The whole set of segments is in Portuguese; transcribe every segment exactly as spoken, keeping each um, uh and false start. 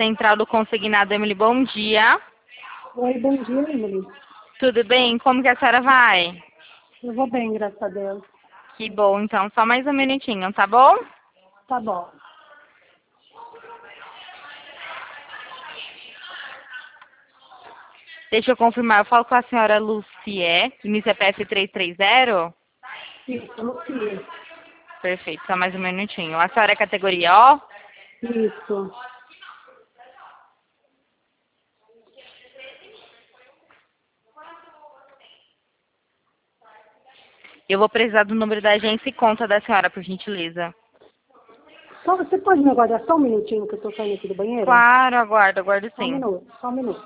Central do Consignado, Emily, bom dia. Oi, bom dia, Emily. Tudo bem? Como que a senhora vai? Eu vou bem, graças a Deus. Que bom, então, só mais um minutinho, tá bom? Tá bom. Deixa eu confirmar, eu falo com a senhora Lucie, início é P F trezentos e trinta? Isso, Lucia. Perfeito, só mais um minutinho. A senhora é categoria O? Isso. Eu vou precisar do número da agência e conta da senhora, por gentileza. Só, você pode me aguardar só um minutinho que eu tô saindo aqui do banheiro? Claro, aguardo, aguardo Só um sim. minuto, só um minuto.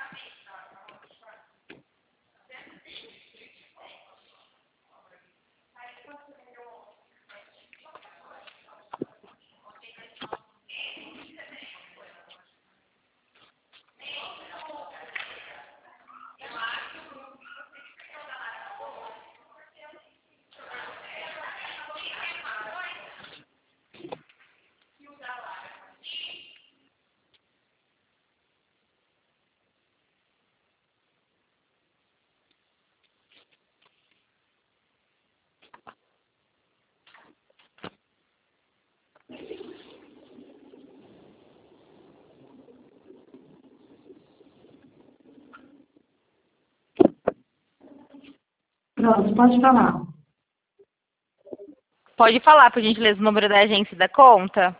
Pronto, pode falar. Pode falar, por gentileza, o número da agência e da conta?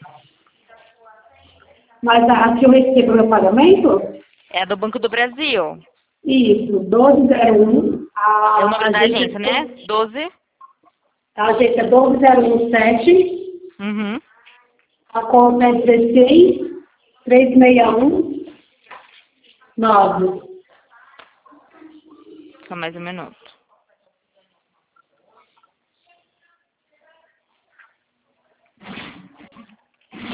Mas a que eu recebo meu pagamento? É a do Banco do Brasil. Isso, doze zero um. A, É o número da agência, agência, né? doze? a agência é doze zero um sete. Uhum. A conta é dezesseis trezentos e sessenta e um nove. Só mais um minuto.